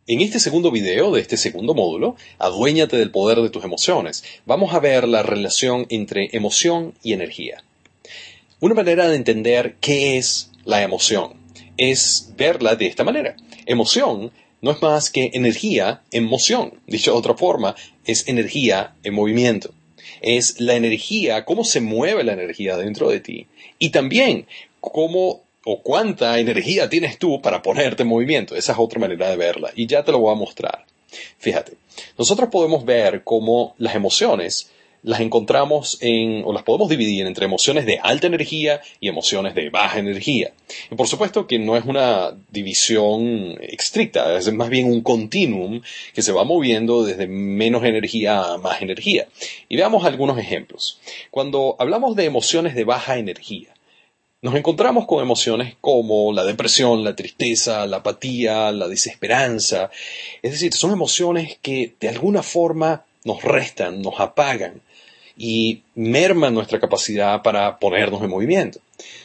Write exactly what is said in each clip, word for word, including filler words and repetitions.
En este segundo video de este segundo módulo, aduéñate del poder de tus emociones. Vamos a ver la relación entre emoción y energía. Una manera de entender qué es la emoción es verla de esta manera. Emoción no es más que energía en moción. Dicho de otra forma, es energía en movimiento. Es la energía, cómo se mueve la energía dentro de ti. Y también cómo o cuánta energía tienes tú para ponerte en movimiento. Esa es otra manera de verla. Y ya te lo voy a mostrar. Fíjate, nosotros podemos ver cómo las emociones las encontramos en, o las podemos dividir entre emociones de alta energía y emociones de baja energía. Y por supuesto que no es una división estricta, es más bien un continuum que se va moviendo desde menos energía a más energía. Y veamos algunos ejemplos. Cuando hablamos de emociones de baja energía, nos encontramos con emociones como la depresión, la tristeza, la apatía, la desesperanza. Es decir, son emociones que de alguna forma nos restan, nos apagan y merman nuestra capacidad para ponernos en movimiento.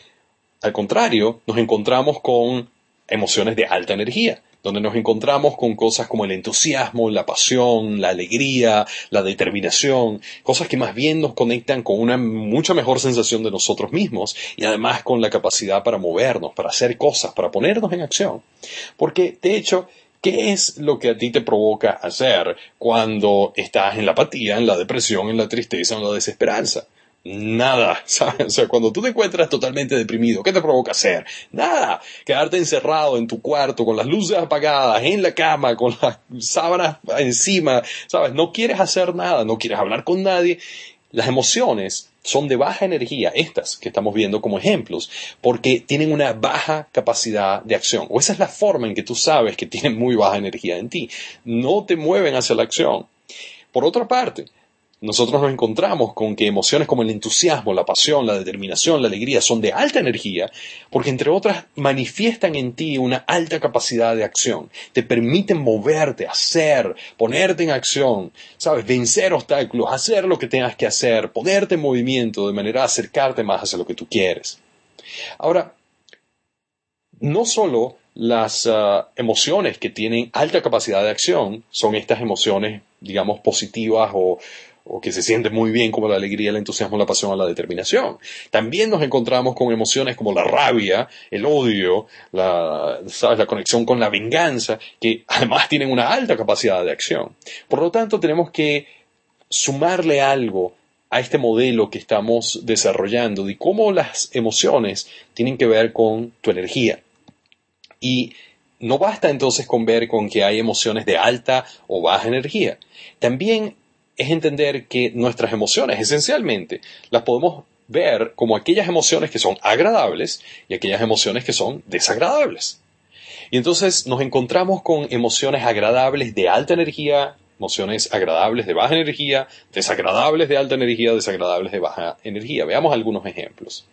Al contrario, nos encontramos con emociones de alta energía, donde nos encontramos con cosas como el entusiasmo, la pasión, la alegría, la determinación, cosas que más bien nos conectan con una mucha mejor sensación de nosotros mismos y además con la capacidad para movernos, para hacer cosas, para ponernos en acción. Porque, de hecho, ¿qué es lo que a ti te provoca hacer cuando estás en la apatía, en la depresión, en la tristeza, en la desesperanza? Nada, ¿sabes? O sea, cuando tú te encuentras totalmente deprimido, ¿qué te provoca hacer? Nada. Quedarte encerrado en tu cuarto con las luces apagadas, en la cama, con las sábanas encima, ¿sabes? No quieres hacer nada, no quieres hablar con nadie. Las emociones son de baja energía, estas que estamos viendo como ejemplos, porque tienen una baja capacidad de acción. O esa es la forma en que tú sabes que tienen muy baja energía en ti. No te mueven hacia la acción. Por otra parte, nosotros nos encontramos con que emociones como el entusiasmo, la pasión, la determinación, la alegría son de alta energía porque, entre otras, manifiestan en ti una alta capacidad de acción. Te permiten moverte, hacer, ponerte en acción, ¿sabes? Vencer obstáculos, hacer lo que tengas que hacer, ponerte en movimiento de manera a acercarte más hacia lo que tú quieres. Ahora, no solo las uh, emociones que tienen alta capacidad de acción son estas emociones, digamos, positivas o o que se sienten muy bien, como la alegría, el entusiasmo, la pasión o la determinación. También nos encontramos con emociones como la rabia, el odio, la, ¿sabes? La conexión con la venganza, que además tienen una alta capacidad de acción. Por lo tanto, tenemos que sumarle algo a este modelo que estamos desarrollando de cómo las emociones tienen que ver con tu energía. Y no basta entonces con ver con que hay emociones de alta o baja energía. También es entender que nuestras emociones, esencialmente, las podemos ver como aquellas emociones que son agradables y aquellas emociones que son desagradables. Y entonces nos encontramos con emociones agradables de alta energía, emociones agradables de baja energía, desagradables de alta energía, desagradables de baja energía. Veamos algunos ejemplos.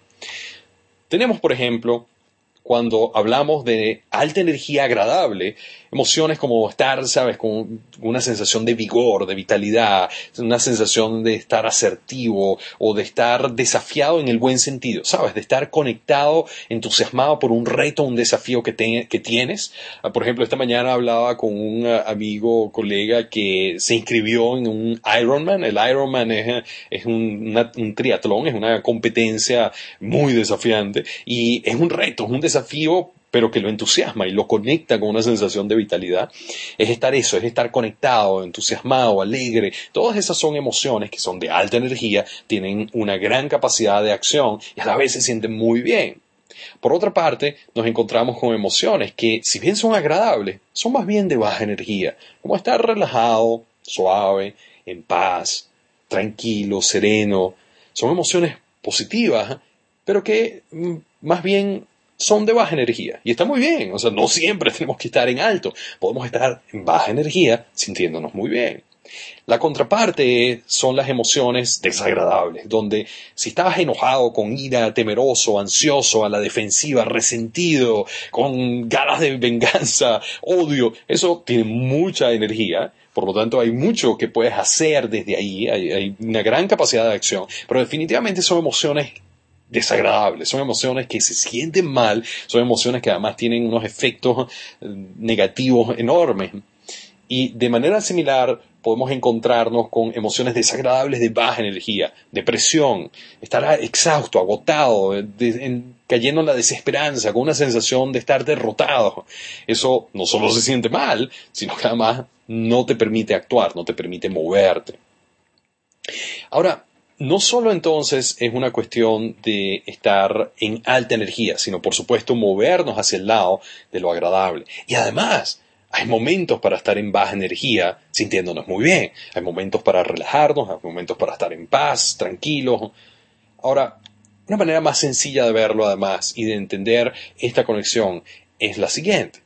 Tenemos, por ejemplo, cuando hablamos de alta energía agradable, emociones como estar, ¿sabes?, con una sensación de vigor, de vitalidad, una sensación de estar asertivo o de estar desafiado en el buen sentido, ¿sabes?, de estar conectado, entusiasmado por un reto, un desafío que, te, que tienes. Por ejemplo, esta mañana hablaba con un amigo, colega que se inscribió en un Ironman. El Ironman es, es un, una, un triatlón, es una competencia muy desafiante y es un reto, es un desafío, pero que lo entusiasma y lo conecta con una sensación de vitalidad. Es estar eso, es estar conectado, entusiasmado, alegre. Todas esas son emociones que son de alta energía, tienen una gran capacidad de acción y a la vez se sienten muy bien. Por otra parte, nos encontramos con emociones que, si bien son agradables, son más bien de baja energía, como estar relajado, suave, en paz, tranquilo, sereno. Son emociones positivas, pero que más bien son de baja energía. Y está muy bien. O sea, no siempre tenemos que estar en alto. Podemos estar en baja energía sintiéndonos muy bien. La contraparte son las emociones desagradables, donde si estabas enojado, con ira, temeroso, ansioso, a la defensiva, resentido, con ganas de venganza, odio, eso tiene mucha energía. Por lo tanto, hay mucho que puedes hacer desde ahí. Hay, hay una gran capacidad de acción. Pero definitivamente son emociones desagradables, son emociones que se sienten mal, son emociones que además tienen unos efectos negativos enormes. Y de manera similar podemos encontrarnos con emociones desagradables de baja energía, depresión, estar exhausto, agotado, de, en, cayendo en la desesperanza, con una sensación de estar derrotado. Eso no solo se siente mal, sino que además no te permite actuar, no te permite moverte. Ahora, no solo entonces es una cuestión de estar en alta energía, sino por supuesto movernos hacia el lado de lo agradable. Y además, hay momentos para estar en baja energía sintiéndonos muy bien. Hay momentos para relajarnos, hay momentos para estar en paz, tranquilos. Ahora, una manera más sencilla de verlo además y de entender esta conexión es la siguiente.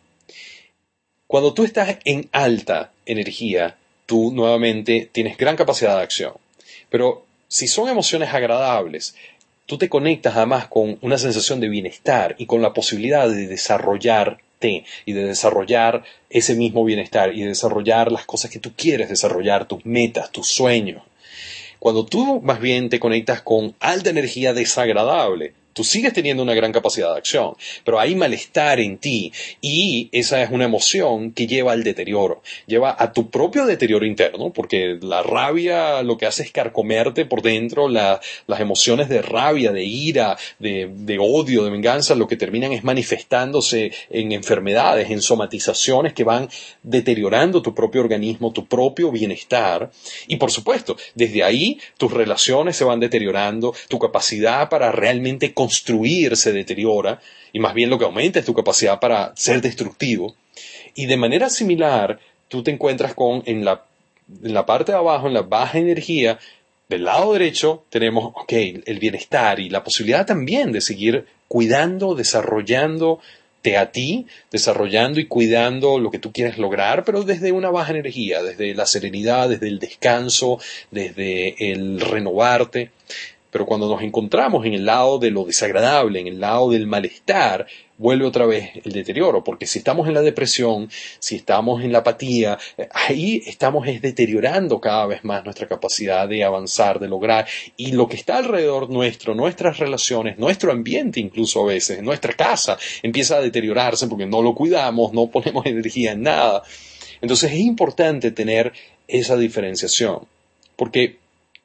Cuando tú estás en alta energía, tú nuevamente tienes gran capacidad de acción. Pero si son emociones agradables, tú te conectas además con una sensación de bienestar y con la posibilidad de desarrollarte y de desarrollar ese mismo bienestar y de desarrollar las cosas que tú quieres desarrollar, tus metas, tus sueños. Cuando tú más bien te conectas con alta energía desagradable, tú sigues teniendo una gran capacidad de acción, pero hay malestar en ti y esa es una emoción que lleva al deterioro, lleva a tu propio deterioro interno, porque la rabia lo que hace es carcomerte por dentro, la, las emociones de rabia, de ira, de, de odio, de venganza, lo que terminan es manifestándose en enfermedades, en somatizaciones que van deteriorando tu propio organismo, tu propio bienestar y por supuesto, desde ahí tus relaciones se van deteriorando, tu capacidad para realmente construir se deteriora y más bien lo que aumenta es tu capacidad para ser destructivo. Y de manera similar, tú te encuentras con, en la, en la parte de abajo, en la baja energía, del lado derecho tenemos, ok, el bienestar y la posibilidad también de seguir cuidando, desarrollándote a ti, desarrollando y cuidando lo que tú quieres lograr, pero desde una baja energía, desde la serenidad, desde el descanso, desde el renovarte. Pero cuando nos encontramos en el lado de lo desagradable, en el lado del malestar, vuelve otra vez el deterioro, porque si estamos en la depresión, si estamos en la apatía, ahí estamos es deteriorando cada vez más nuestra capacidad de avanzar, de lograr, y lo que está alrededor nuestro, nuestras relaciones, nuestro ambiente incluso a veces, nuestra casa, empieza a deteriorarse porque no lo cuidamos, no ponemos energía en nada. Entonces es importante tener esa diferenciación, porque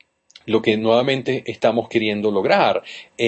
lo que nuevamente estamos queriendo lograr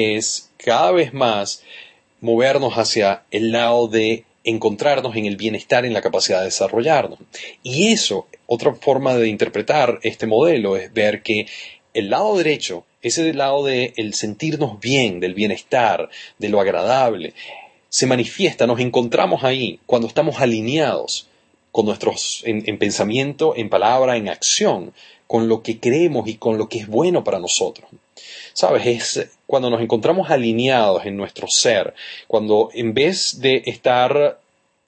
es cada vez más movernos hacia el lado de encontrarnos en el bienestar, en la capacidad de desarrollarnos. Y eso, otra forma de interpretar este modelo es ver que el lado derecho, ese lado del sentirnos bien, del bienestar, de lo agradable, se manifiesta, nos encontramos ahí cuando estamos alineados con nuestros, en, en pensamiento, en palabra, en acción, con lo que creemos y con lo que es bueno para nosotros. ¿Sabes? Es cuando nos encontramos alineados en nuestro ser, cuando en vez de estar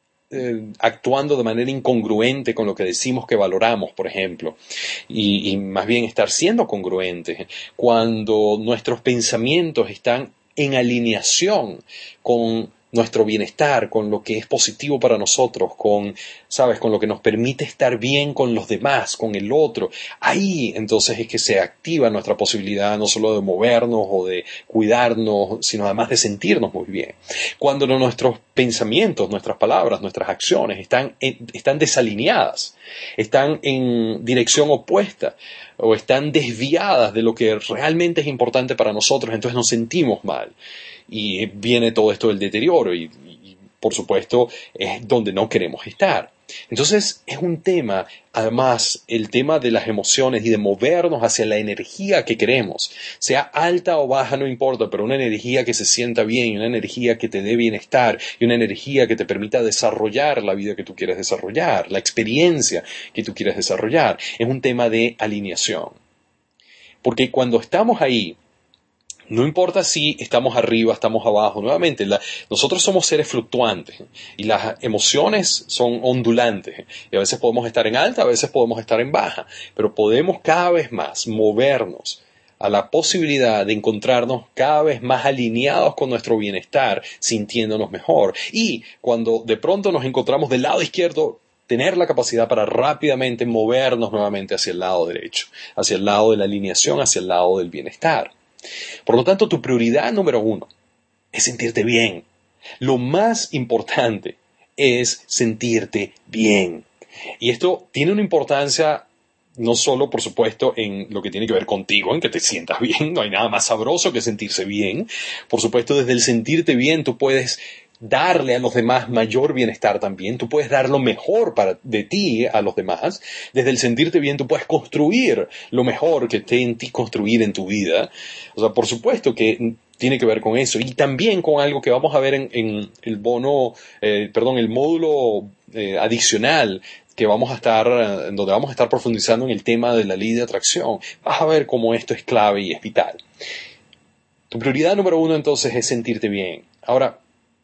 eh, actuando de manera incongruente con lo que decimos que valoramos, por ejemplo, y, y más bien estar siendo congruentes, cuando nuestros pensamientos están en alineación con nuestro bienestar, con lo que es positivo para nosotros, con, ¿sabes?, con lo que nos permite estar bien con los demás, con el otro. Ahí entonces es que se activa nuestra posibilidad no solo de movernos o de cuidarnos, sino además de sentirnos muy bien. Cuando nuestros pensamientos, nuestras palabras, nuestras acciones están, en, están desalineadas, están en dirección opuesta o están desviadas de lo que realmente es importante para nosotros, entonces nos sentimos mal. Y viene todo esto del deterioro y, y, por supuesto, es donde no queremos estar. Entonces, es un tema, además, el tema de las emociones y de movernos hacia la energía que queremos. Sea alta o baja, no importa, pero una energía que se sienta bien, una energía que te dé bienestar y una energía que te permita desarrollar la vida que tú quieres desarrollar, la experiencia que tú quieres desarrollar. Es un tema de alineación. Porque cuando estamos ahí, no importa si estamos arriba, estamos abajo, nuevamente, la, nosotros somos seres fluctuantes y las emociones son ondulantes y a veces podemos estar en alta, a veces podemos estar en baja, pero podemos cada vez más movernos a la posibilidad de encontrarnos cada vez más alineados con nuestro bienestar, sintiéndonos mejor. Y cuando de pronto nos encontramos del lado izquierdo, tener la capacidad para rápidamente movernos nuevamente hacia el lado derecho, hacia el lado de la alineación, hacia el lado del bienestar. Por lo tanto, tu prioridad número uno es sentirte bien. Lo más importante es sentirte bien. Y esto tiene una importancia no solo, por supuesto, en lo que tiene que ver contigo, en que te sientas bien, no hay nada más sabroso que sentirse bien. Por supuesto, desde el sentirte bien tú puedes darle a los demás mayor bienestar también, tú puedes dar lo mejor para, de ti a los demás. Desde el sentirte bien tú puedes construir lo mejor que esté en ti, construir en tu vida. O sea, por supuesto que tiene que ver con eso, y también con algo que vamos a ver en, en el bono, eh, perdón, el módulo eh, adicional que vamos a estar, en donde vamos a estar profundizando en el tema de la ley de atracción. Vas a ver cómo esto es clave y es vital. Tu prioridad número uno entonces es sentirte bien. Ahora,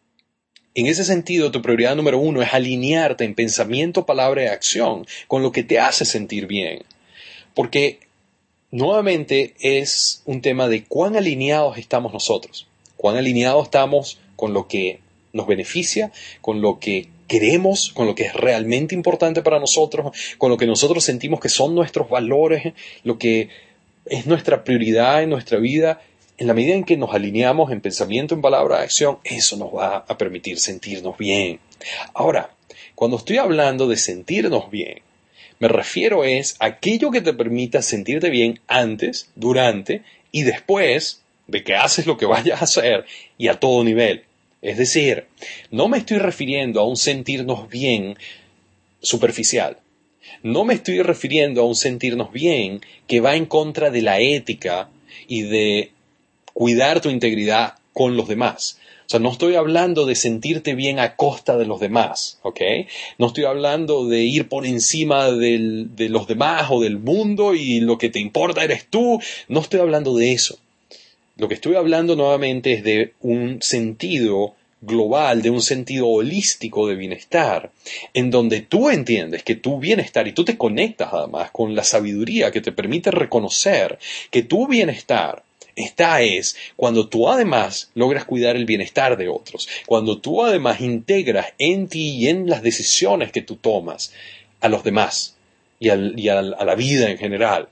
en ese sentido, tu prioridad número uno es alinearte en pensamiento, palabra y acción con lo que te hace sentir bien. Porque nuevamente es un tema de cuán alineados estamos nosotros, cuán alineados estamos con lo que nos beneficia, con lo que queremos, con lo que es realmente importante para nosotros, con lo que nosotros sentimos que son nuestros valores, lo que es nuestra prioridad en nuestra vida. En la medida en que nos alineamos en pensamiento, en palabra, en acción, eso nos va a permitir sentirnos bien. Ahora, cuando estoy hablando de sentirnos bien, me refiero es a aquello que te permita sentirte bien antes, durante y después de que haces lo que vayas a hacer y a todo nivel. Es decir, no me estoy refiriendo a un sentirnos bien superficial. No me estoy refiriendo a un sentirnos bien que va en contra de la ética y de cuidar tu integridad con los demás. O sea, no estoy hablando de sentirte bien a costa de los demás, ¿ok? No estoy hablando de ir por encima del, de los demás o del mundo y lo que te importa eres tú. No estoy hablando de eso. Lo que estoy hablando nuevamente es de un sentido global, de un sentido holístico de bienestar, en donde tú entiendes que tu bienestar, y tú te conectas además con la sabiduría que te permite reconocer que tu bienestar está es cuando tú además logras cuidar el bienestar de otros, cuando tú además integras en ti y en las decisiones que tú tomas a los demás y, al, y a, a la vida en general.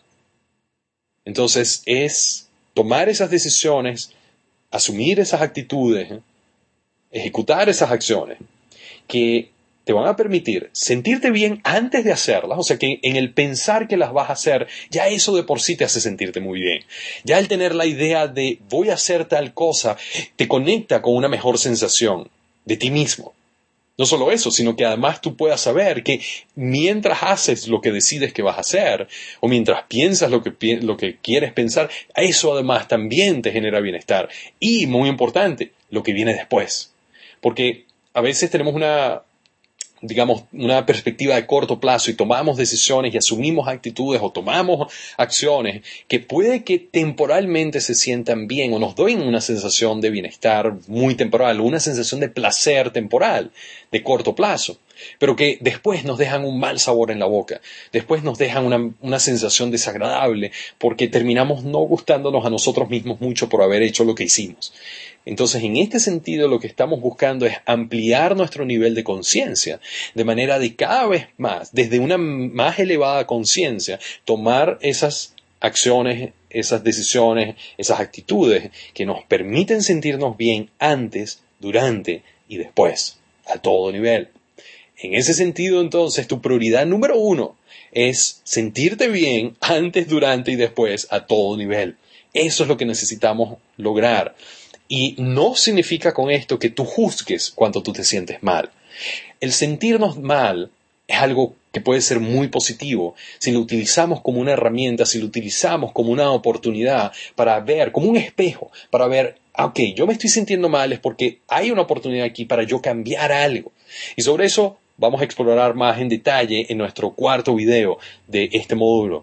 Entonces es tomar esas decisiones, asumir esas actitudes, ejecutar esas acciones que te van a permitir sentirte bien antes de hacerlas. O sea que en el pensar que las vas a hacer, ya eso de por sí te hace sentirte muy bien. Ya el tener la idea de voy a hacer tal cosa, te conecta con una mejor sensación de ti mismo. No solo eso, sino que además tú puedas saber que mientras haces lo que decides que vas a hacer, o mientras piensas lo que, lo que quieres pensar, eso además también te genera bienestar. Y, muy importante, lo que viene después. Porque a veces tenemos una, digamos, una perspectiva de corto plazo y tomamos decisiones y asumimos actitudes o tomamos acciones que puede que temporalmente se sientan bien o nos den una sensación de bienestar muy temporal, una sensación de placer temporal, de corto plazo, pero que después nos dejan un mal sabor en la boca, después nos dejan una, una sensación desagradable porque terminamos no gustándonos a nosotros mismos mucho por haber hecho lo que hicimos. Entonces, en este sentido, lo que estamos buscando es ampliar nuestro nivel de conciencia, de manera de cada vez más, desde una más elevada conciencia, tomar esas acciones, esas decisiones, esas actitudes que nos permiten sentirnos bien antes, durante y después, a todo nivel. En ese sentido, entonces, tu prioridad número uno es sentirte bien antes, durante y después, a todo nivel. Eso es lo que necesitamos lograr. Y no significa con esto que tú juzgues cuando tú te sientes mal. El sentirnos mal es algo que puede ser muy positivo si lo utilizamos como una herramienta, si lo utilizamos como una oportunidad para ver, como un espejo, para ver, ok, yo me estoy sintiendo mal es porque hay una oportunidad aquí para yo cambiar algo. Y sobre eso vamos a explorar más en detalle en nuestro cuarto video de este módulo.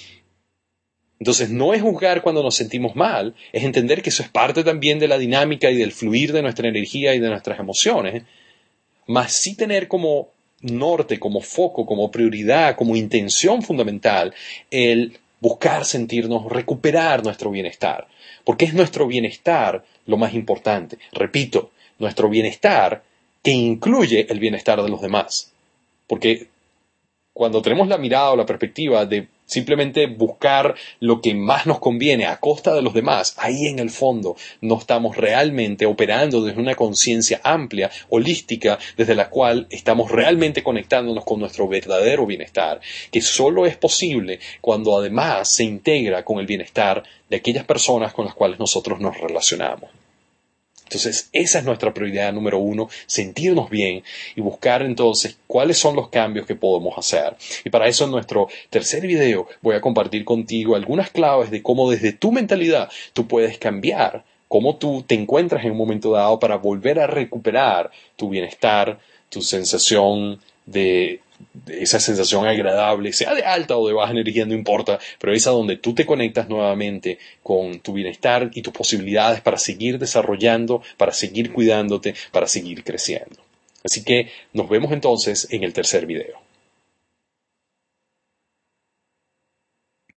Entonces, no es juzgar cuando nos sentimos mal, es entender que eso es parte también de la dinámica y del fluir de nuestra energía y de nuestras emociones, mas sí tener como norte, como foco, como prioridad, como intención fundamental el buscar sentirnos, recuperar nuestro bienestar, porque es nuestro bienestar lo más importante. Repito, nuestro bienestar que incluye el bienestar de los demás, porque cuando tenemos la mirada o la perspectiva de simplemente buscar lo que más nos conviene a costa de los demás, ahí en el fondo no estamos realmente operando desde una conciencia amplia, holística, desde la cual estamos realmente conectándonos con nuestro verdadero bienestar, que solo es posible cuando además se integra con el bienestar de aquellas personas con las cuales nosotros nos relacionamos. Entonces, esa es nuestra prioridad número uno, sentirnos bien y buscar entonces cuáles son los cambios que podemos hacer. Y para eso en nuestro tercer video voy a compartir contigo algunas claves de cómo desde tu mentalidad tú puedes cambiar, cómo tú te encuentras en un momento dado para volver a recuperar tu bienestar, tu sensación de... esa sensación agradable, sea de alta o de baja energía, no importa, pero es a donde tú te conectas nuevamente con tu bienestar y tus posibilidades para seguir desarrollando, para seguir cuidándote, para seguir creciendo. Así que nos vemos entonces en el tercer video.